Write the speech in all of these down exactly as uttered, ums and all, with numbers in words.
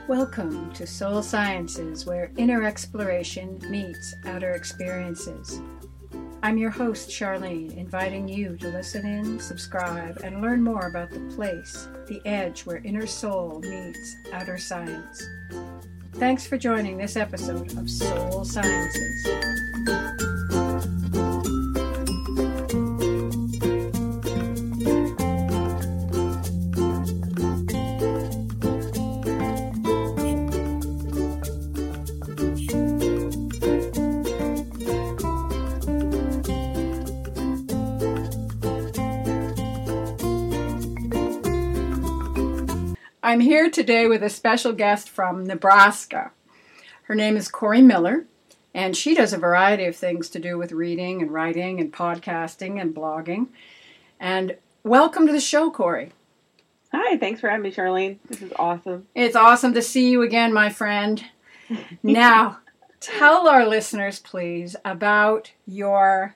Welcome to Soul Sciences, where inner exploration meets outer experiences. I'm your host, Charlene, inviting you to listen in, subscribe, and learn more about the place, the edge where inner soul meets outer science. Thanks for joining this episode of Soul Sciences. I'm here today with a special guest from Nebraska. Her name is Corey Miller, and she does a variety of things to do with reading and writing and podcasting and blogging. And welcome to the show, Corey. Hi, thanks for having me, Charlene. This is awesome. It's awesome to see you again, my friend. Now, tell our listeners, please, about your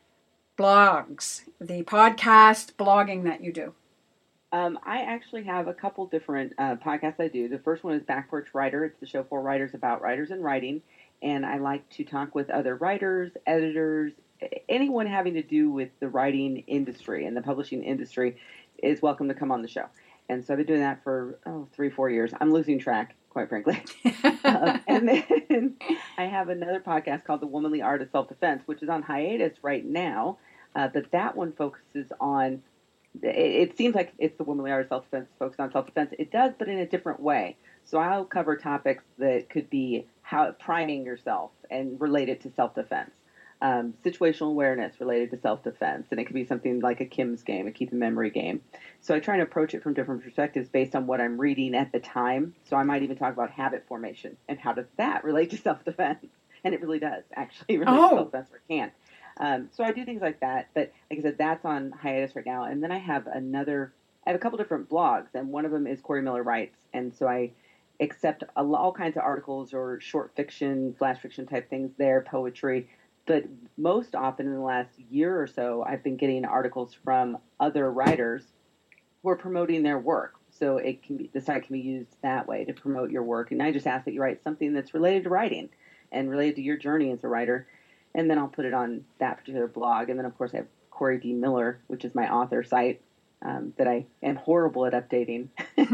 blogs, the podcast blogging that you do. Um, I actually have a couple different uh, podcasts I do. The first one is Back Porch Writer. It's the show for writers about writers and writing. And I like to talk with other writers, editors, anyone having to do with the writing industry and the publishing industry is welcome to come on the show. And so I've been doing that for, oh, three, four years. I'm losing track, quite frankly. um, and then I have another podcast called The Womanly Art of Self-Defense, which is on hiatus right now. Uh, but that one focuses on It seems like it's the womanly art of self-defense, focused on self-defense. It does, but in a different way. So I'll cover topics that could be how priming yourself and related to self-defense, um, situational awareness related to self-defense, and it could be something like a Kim's game, a keep in memory game. So I try to approach it from different perspectives based on what I'm reading at the time. So I might even talk about habit formation and how does that relate to self-defense, and it really does actually relate oh. to self-defense, or it can. Um, so I do things like that, but like I said, that's on hiatus right now. And then I have another, I have a couple different blogs, and one of them is Corey Miller Writes. And so I accept a, all kinds of articles or short fiction, flash fiction type things there, poetry. But most often in the last year or so, I've been getting articles from other writers who are promoting their work. So it can be, the site can be used that way to promote your work. And I just ask that you write something that's related to writing and related to your journey as a writer. And then I'll put it on that particular blog. And then, of course, I have Corey D. Miller, which is my author site um, that I am horrible at updating,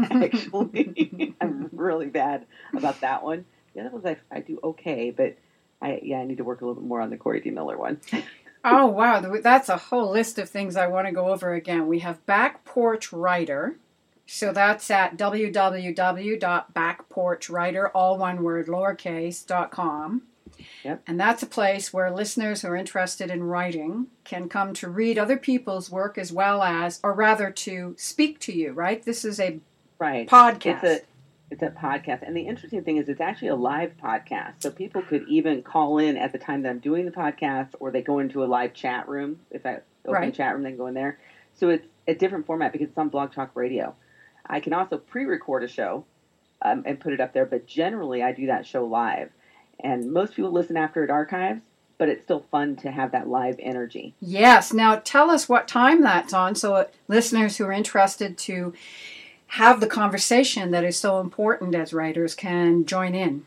actually. I'm really bad about that one. The other ones I, I do okay, but I yeah, I need to work a little bit more on the Corey D. Miller one. Oh, wow. That's a whole list of things I want to go over again. We have Back Porch Writer. So that's at w w w dot back porch writer, all one word, lowercase, dot com. Yep. And that's a place where listeners who are interested in writing can come to read other people's work as well as, or rather to speak to you, right? This is a right. podcast. It's a, it's a podcast. And the interesting thing is it's actually a live podcast. So people could even call in at the time that I'm doing the podcast, or they go into a live chat room. If I open right. a chat room, they can go in there. So it's a different format because it's on Blog Talk Radio. I can also pre-record a show um, and put it up there, but generally I do that show live. And most people listen after it archives, but it's still fun to have that live energy. Yes. Now tell us what time that's on so listeners who are interested to have the conversation that is so important as writers can join in.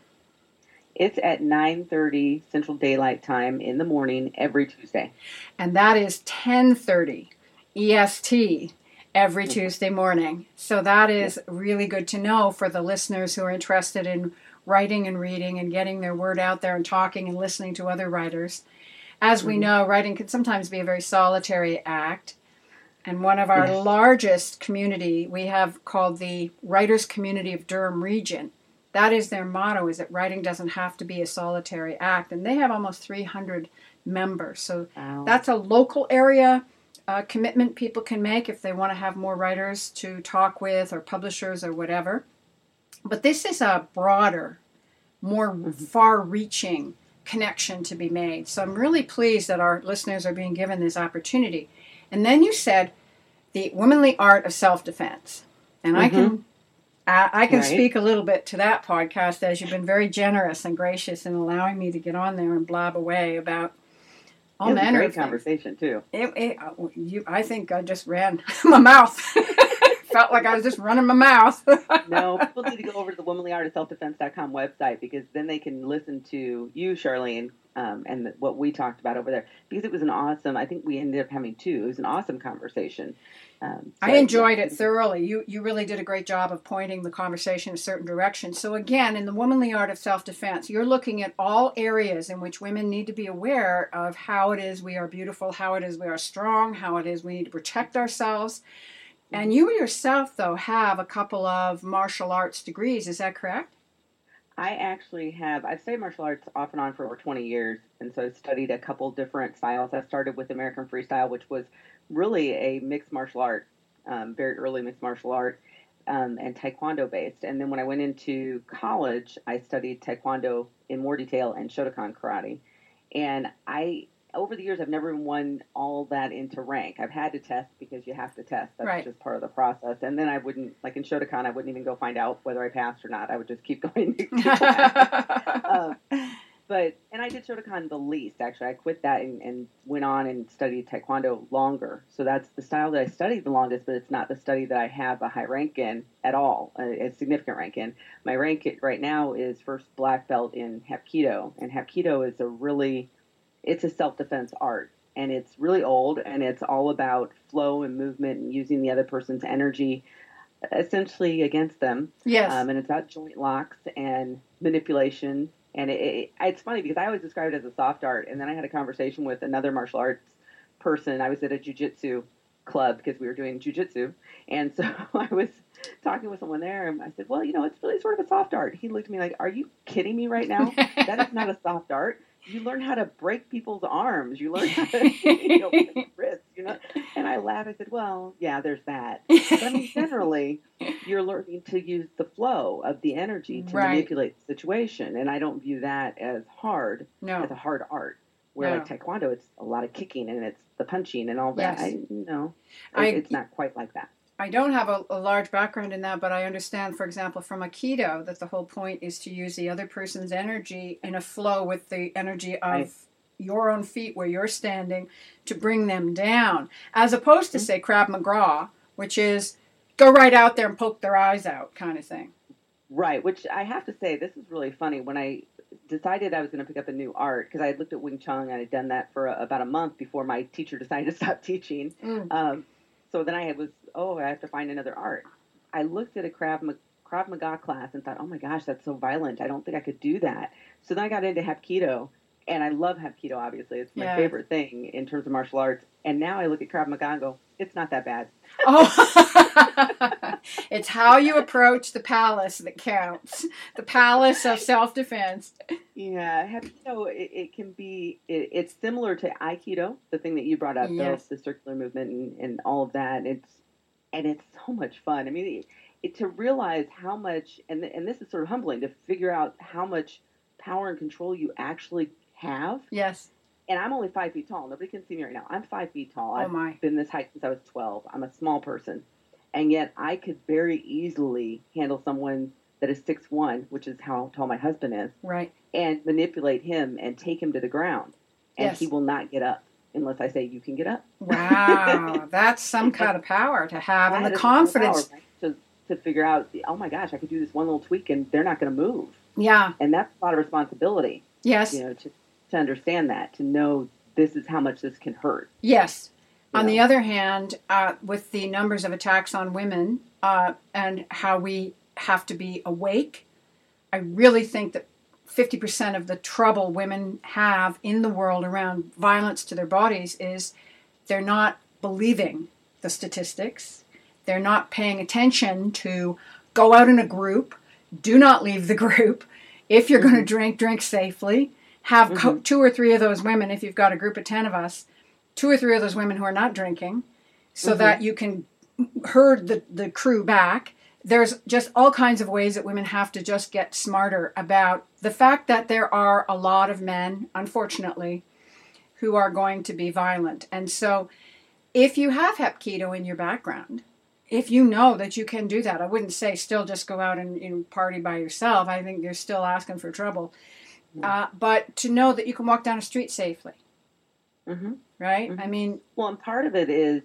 It's at nine thirty Central Daylight Time in the morning every Tuesday. And that is ten thirty E S T every mm-hmm. Tuesday morning. So that is yeah. really good to know for the listeners who are interested in writing and reading and getting their word out there and talking and listening to other writers. As mm-hmm. we know, writing can sometimes be a very solitary act. And one of our yes. largest community we have called the Writers Community of Durham Region. That is their motto, is that writing doesn't have to be a solitary act. And they have almost three hundred members. So wow. that's a local area uh, commitment people can make if they want to have more writers to talk with or publishers or whatever. But this is a broader, more far-reaching connection to be made. So I'm really pleased that our listeners are being given this opportunity. And then you said the womanly art of self-defense. And mm-hmm. I can I, I can right. speak a little bit to that podcast, as you've been very generous and gracious in allowing me to get on there and blab away about all it was manner a great of things. Conversation, too. It, it, you, I think I just ran my mouth. felt like I was just running my mouth. No, people need to go over to the womanly art of self defense dot com website, because then they can listen to you, Charlene, um, and the, what we talked about over there. Because it was an awesome, I think we ended up having two. It was an awesome conversation. Um, so I enjoyed yeah. it thoroughly. You you really did a great job of pointing the conversation in a certain direction. So again, in the womanly art of self-defense, you're looking at all areas in which women need to be aware of how it is we are beautiful, how it is we are strong, how it is we need to protect ourselves. And you yourself, though, have a couple of martial arts degrees. Is that correct? I actually have, I've studied martial arts off and on for over twenty years. And so I've studied a couple different styles. I started with American Freestyle, which was really a mixed martial art, um, very early mixed martial art, um, and Taekwondo based. And then when I went into college, I studied Taekwondo in more detail and Shotokan karate. And I, over the years, I've never won all that into rank. I've had to test because you have to test. That's right. just part of the process. And then I wouldn't, like in Shotokan, I wouldn't even go find out whether I passed or not. I would just keep going. To keep uh, but, and I did Shotokan the least, actually. I quit that and, and went on and studied Taekwondo longer. So that's the style that I studied the longest, but it's not the study that I have a high rank in at all, a, a significant rank in. My rank right now is first black belt in Hapkido. And Hapkido is a really... it's a self-defense art, and it's really old, and it's all about flow and movement and using the other person's energy essentially against them. Yes. Um, and it's about joint locks and manipulation. And it, it, it's funny because I always describe it as a soft art. And then I had a conversation with another martial arts person. I was at a jiu-jitsu club because we were doing jiu-jitsu. And so I was talking with someone there, and I said, well, you know, it's really sort of a soft art. He looked at me like, are you kidding me right now? That is not a soft art. You learn how to break people's arms. You learn how to, you know, wrists, you know. And I laughed. I said, well, yeah, there's that. But I mean, generally, you're learning to use the flow of the energy to right. manipulate the situation. And I don't view that as hard, no. as a hard art. Where no. like Taekwondo, it's a lot of kicking and it's the punching and all that. Yes. I no, I, it's not quite like that. I don't have a, a large background in that, but I understand, for example, from Aikido, that the whole point is to use the other person's energy in a flow with the energy of right. your own feet where you're standing to bring them down, as opposed to, mm-hmm. say, Krav Maga, which is go right out there and poke their eyes out kind of thing. Right, which I have to say, this is really funny. When I decided I was going to pick up a new art, because I had looked at Wing Chun, and I had done that for a, about a month before my teacher decided to stop teaching. Mm. Um, so then I was, oh, I have to find another art. I looked at a Krav, Krav Maga class and thought, oh my gosh, that's so violent. I don't think I could do that. So then I got into Hapkido, and I love Hapkido, obviously. It's my yeah. favorite thing in terms of martial arts. And now I look at Krav Maga and go, it's not that bad. Oh, it's how you approach the palace that counts. The palace of self-defense. Yeah, Hapkido, it, it can be, it, it's similar to Aikido, the thing that you brought up, yes. the, the circular movement and, and all of that. It's And it's so much fun. I mean, it, it, to realize how much, and, and this is sort of humbling, to figure out how much power and control you actually have. Yes. And I'm only five feet tall. Nobody can see me right now. I'm five feet tall. Oh, I've my. been this height since I was twelve. I'm a small person. And yet I could very easily handle someone that is six one, which is how tall my husband is. Right. And manipulate him and take him to the ground. And yes. he will not get up unless I say, you can get up. Wow. That's some kind of power to have. And the confidence. Power, right? to, to figure out, oh, my gosh, I could do this one little tweak and they're not going to move. Yeah. And that's a lot of responsibility. Yes. You know, to to understand that, to know this is how much this can hurt. Yes. You on know? the other hand, uh, with the numbers of attacks on women uh, and how we have to be awake, I really think that fifty percent of the trouble women have in the world around violence to their bodies is they're not believing the statistics. They're not paying attention to go out in a group, do not leave the group. If you're mm-hmm. going to drink, drink safely. Have mm-hmm. co- two or three of those women, if you've got a group of ten of us, two or three of those women who are not drinking, so mm-hmm. that you can herd the, the crew back. There's just all kinds of ways that women have to just get smarter about the fact that there are a lot of men, unfortunately, who are going to be violent. And so if you have Hapkido in your background, if you know that you can do that, I wouldn't say still just go out and, you know, party by yourself. I think you're still asking for trouble. Uh, but to know that you can walk down a street safely, mm-hmm. right? Mm-hmm. I mean... Well, and part of it is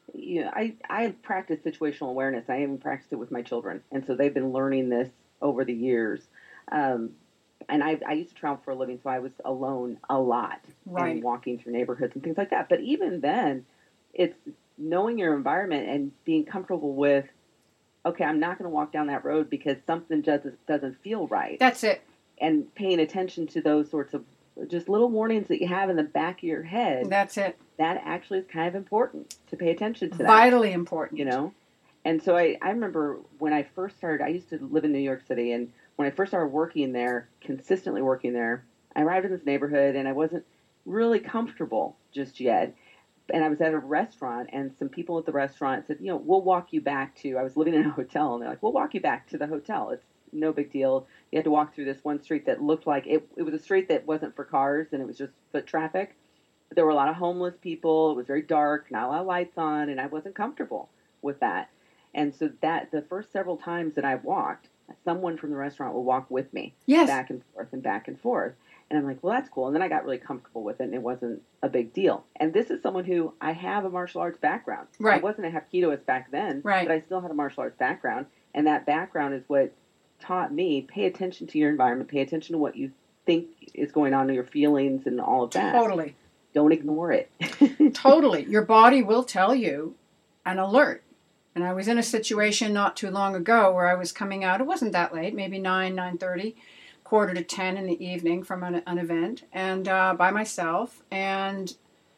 you know, I I practice situational awareness. I even practiced it with my children, and so they've been learning this over the years. Um, and I, I used to travel for a living, so I was alone a lot Right. and walking through neighborhoods and things like that. But even then, it's knowing your environment and being comfortable with, okay, I'm not going to walk down that road because something just doesn't feel right. That's it. And paying attention to those sorts of just little warnings that you have in the back of your head. That's it. That actually is kind of important to pay attention to that. Vitally important. You know? And so I, I remember when I first started, I used to live in New York City, and when I first started working there, consistently working there, I arrived in this neighborhood and I wasn't really comfortable just yet. And I was at a restaurant, and some people at the restaurant said, you know, we'll walk you back to, I was living in a hotel, and they're like, we'll walk you back to the hotel. It's no big deal. You had to walk through this one street that looked like, it, it was a street that wasn't for cars, and it was just foot traffic. But there were a lot of homeless people. It was very dark, not a lot of lights on, and I wasn't comfortable with that. And so that the first several times that I walked, someone from the restaurant would walk with me, yes. back and forth and back and forth. And I'm like, well, that's cool. And then I got really comfortable with it, and it wasn't a big deal. And this is someone who, I have a martial arts background. Right. I wasn't a Hapkidoist back then, right. but I still had a martial arts background. And that background is what taught me, pay attention to your environment, pay attention to what you think is going on, your feelings and all of that. Totally. Don't ignore it. Totally. Your body will tell you an alert. And I was in a situation not too long ago where I was coming out. It wasn't that late, maybe nine, nine thirty. Quarter to ten in the evening from an, an event, and uh, by myself, and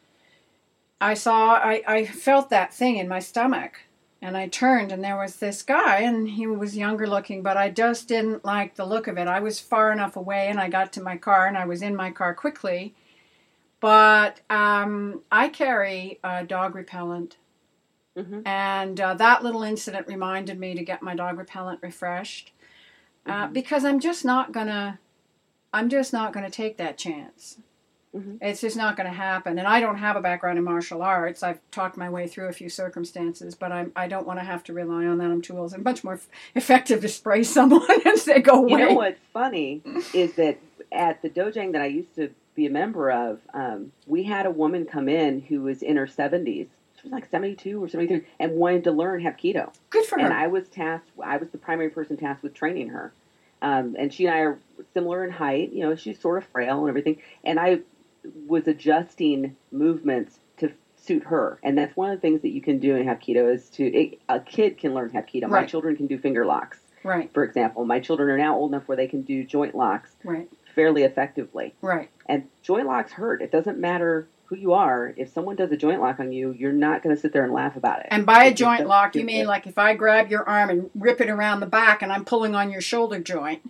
I saw, I, I felt that thing in my stomach, and I turned, and there was this guy, and he was younger looking, but I just didn't like the look of it. I was far enough away, and I got to my car, and I was in my car quickly, but um, I carry a dog repellent, mm-hmm. and uh, that little incident reminded me to get my dog repellent refreshed. Uh, mm-hmm. Because I'm just not gonna, I'm just not gonna take that chance. Mm-hmm. It's just not gonna happen. And I don't have a background in martial arts. I've talked my way through a few circumstances, but I'm, I don't want to have to rely on that. I'm too old. It's much more f- effective to spray someone and say go away. You know what's funny is that at the dojang that I used to be a member of, um, we had a woman come in who was in her seventies. She was like seventy-two or seventy-three and wanted to learn Hapkido. Good for her. And I was tasked, I was the primary person tasked with training her. Um, and she and I are similar in height. You know, she's sort of frail and everything. And I was adjusting movements to suit her. And that's one of the things that you can do in Hapkido is to, it, a kid can learn Hapkido. Right. My children can do finger locks. Right. For example, my children are now old enough where they can do joint locks. Right. Fairly effectively. Right. And joint locks hurt. It doesn't matter who you are. If someone does a joint lock on you, you're not going to sit there and laugh about it. And by a It joint lock, you it. mean like if I grab your arm and rip it around the back and I'm pulling on your shoulder joint.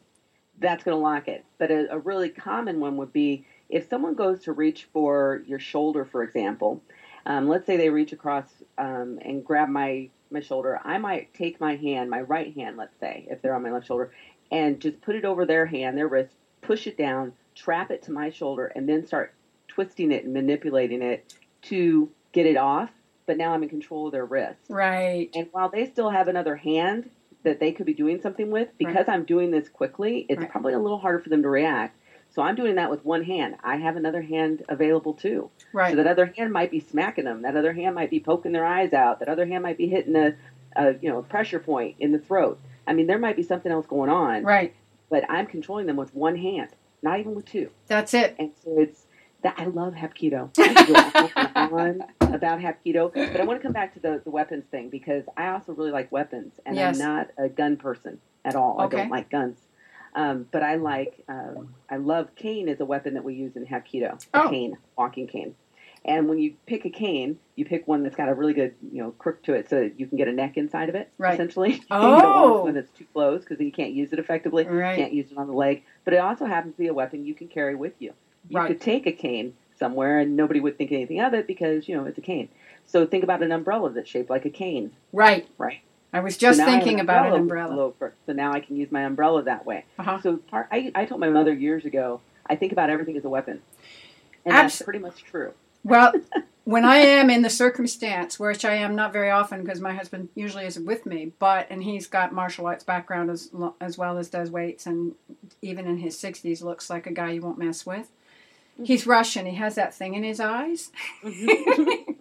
That's going to lock it. But a, a really common one would be if someone goes to reach for your shoulder, for example. Um, let's say they reach across um, and grab my, my shoulder. I might take my hand, my right hand, let's say, if they're on my left shoulder, and just put it over their hand, their wrist, push it down, trap it to my shoulder, and then start twisting it and manipulating it to get it off, but now I'm in control of their wrist. Right. And while they still have another hand that they could be doing something with, because right. I'm doing this quickly, it's right. probably a little harder for them to react. So I'm doing that with one hand. I have another hand available too. Right. So that other hand might be smacking them. That other hand might be poking their eyes out. That other hand might be hitting a, a you know, a pressure point in the throat. I mean, there might be something else going on. Right. But I'm controlling them with one hand, not even with two. That's it. And so it's, that I love Hapkido. I go on about Hapkido, but I want to come back to the, the weapons thing because I also really like weapons, and yes. I'm not a gun person at all. Okay. I don't like guns, um, but I like um, I love cane as a weapon that we use in Hapkido. A oh. cane, walking cane. And when you pick a cane, you pick one that's got a really good, you know, crook to it, so that you can get a neck inside of it. Right. Essentially, Oh. you don't want one that's too close because then you can't use it effectively. Right. You can't use it on the leg, but it also happens to be a weapon you can carry with you. You right. could take a cane somewhere and nobody would think anything of it because, you know, it's a cane. So think about an umbrella that's shaped like a cane. Right. Right. I was just so thinking an about an umbrella. umbrella. Loafer, so now I can use my umbrella that way. Uh-huh. So part, I, I told my mother years ago, I think about everything as a weapon. And Abs- that's pretty much true. Well, when I am in the circumstance, which I am not very often because my husband usually isn't with me, but, and he's got martial arts background as, as well as does weights, and even in his sixties looks like a guy you won't mess with. He's Russian. He has that thing in his eyes. Because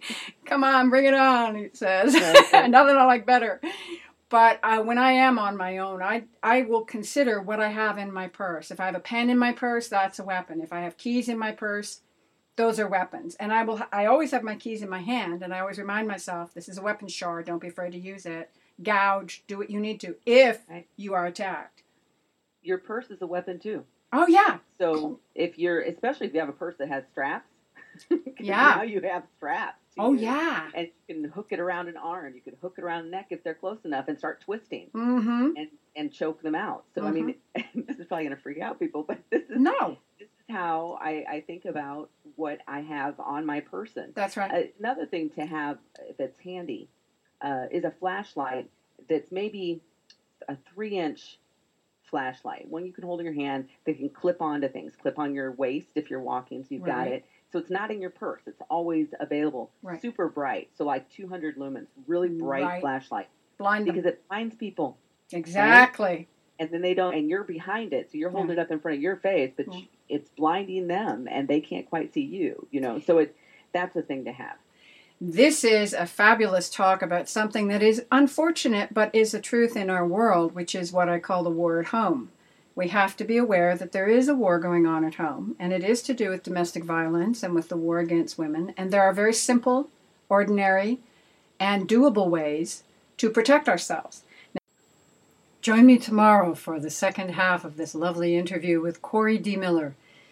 Come on, bring it on, he says. Right. Nothing I like better. But uh, when I am on my own, I I will consider what I have in my purse. If I have a pen in my purse, that's a weapon. If I have keys in my purse, those are weapons. And I will. I always have my keys in my hand, and I always remind myself, this is a weapon, Char. Don't be afraid to use it. Gouge. Do what you need to if Right. you are attacked. Your purse is a weapon too. Oh, yeah. So if you're, especially if you have a purse that has straps, 'cause Yeah. now you have straps. to Oh, use. yeah. And you can hook it around an arm. You can hook it around the neck if they're close enough and start twisting Mm-hmm. and, and choke them out. So, I mean, this is probably going to freak out people, but this is, No, this is how I, I think about what I have on my person. that's right. Uh, another thing to have that's handy uh, is a flashlight that's maybe a three-inch flashlight, one you can hold in your hand that can clip onto things, clip on your waist if you're walking, so you've got Right. it. So it's not in your purse. It's always available. Right. Super bright. So like two hundred lumens, really bright Right. flashlight Blind them. because it blinds people. Exactly. And then they don't, and you're behind it. So you're holding it up in front of your face, but Yeah. it's blinding them and they can't quite see you, you know? So it, that's a thing to have. This is a fabulous talk about something that is unfortunate but is a truth in our world, which is what I call the war at home. We have to be aware that there is a war going on at home, and it is to do with domestic violence and with the war against women. And there are very simple, ordinary, and doable ways to protect ourselves. Now, join me tomorrow for the second half of this lovely interview with Corey D. Miller.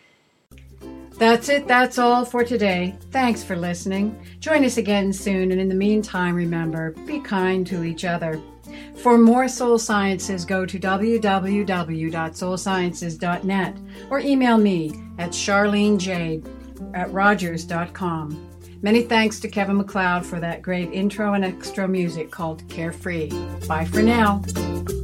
That's it. That's all for today. Thanks for listening. Join us again soon. And in the meantime, remember, be kind to each other. For more Soul Sciences, go to w w w dot soul sciences dot net or email me at charlenejade at rogers dot com. Many thanks to Kevin MacLeod for that great intro and extra music called Carefree. Bye for now.